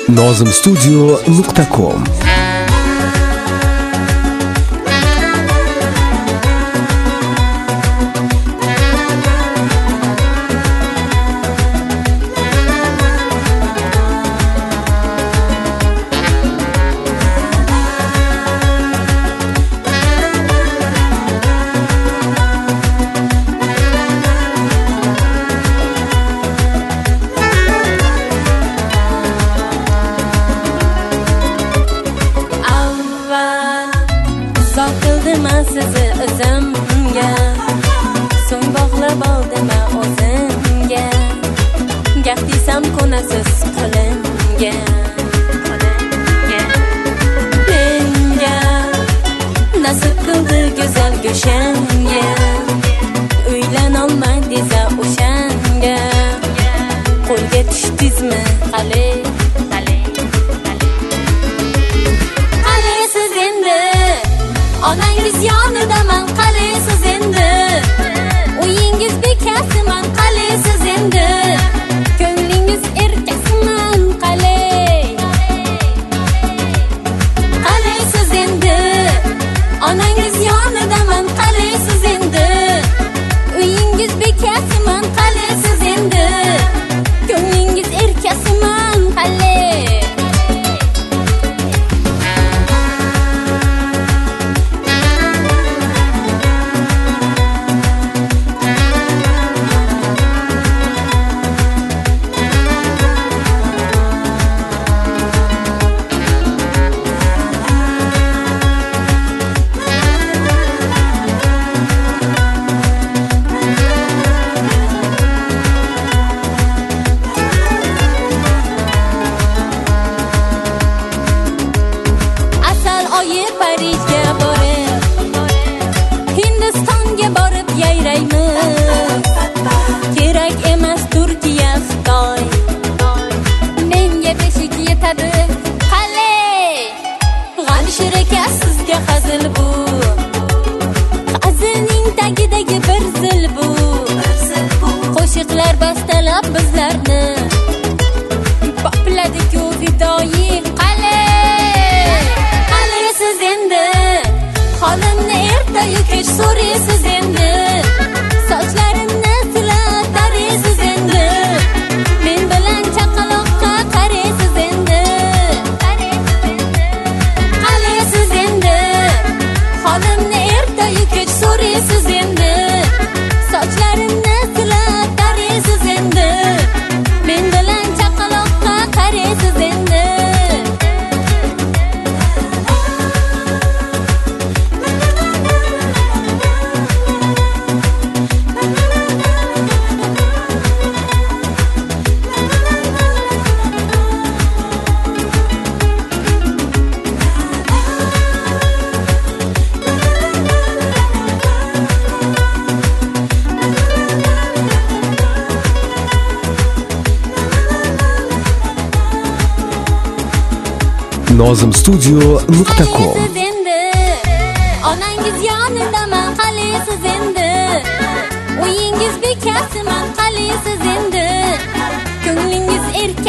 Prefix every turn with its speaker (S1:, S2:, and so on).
S1: nozimstudio.com.
S2: Sizni o'zimga so'ng bog'lab oldim o'zimga, gap desam ko'nasiz qo'limga. Menga nasib qildi go'zal go'shanga, uylanolmay desa o'shanga, qo'lga tushdingizmi qalay? Onangiz yonidaman, qalaysiz endi? Uyingiz bekasiman, qalaysiz endi? Ko'nglingiz erkasiman, qalay? Qalaysiz endi? Onangiz yonidaman, qalaysiz endi? Uyingiz bekasiman, qalaysiz endi? Ko'nglingiz erkasiman, qalay? Parijga borib, Hindistonga borib yayraymiz. Kerak emas Turkiya, Xitoy, menga beshik yetadi, qalay? G'amshiraka sizga hazil bu, hazilning tagidagi bir zil bu. Qo'shiqlar bastalab bizlarni popladi-ku fidoyi, qalay? Xolimni ertayu kech so'raysiz endi, sochlarimni silab taraysiz endi, men bilan chaqaloqqa qaraysiz endi. Qalaysiz endi? Xolimni ertayu kech so'raysiz endi, sochlarimni silab taraysiz endi, men bilan chaqaloqqa qaraysiz endi.
S1: nozimstudio.com.
S2: Onangiz yonidaman, qalaysiz endi? Uyingiz bekasiman, qalaysiz endi? Ko'nglingiz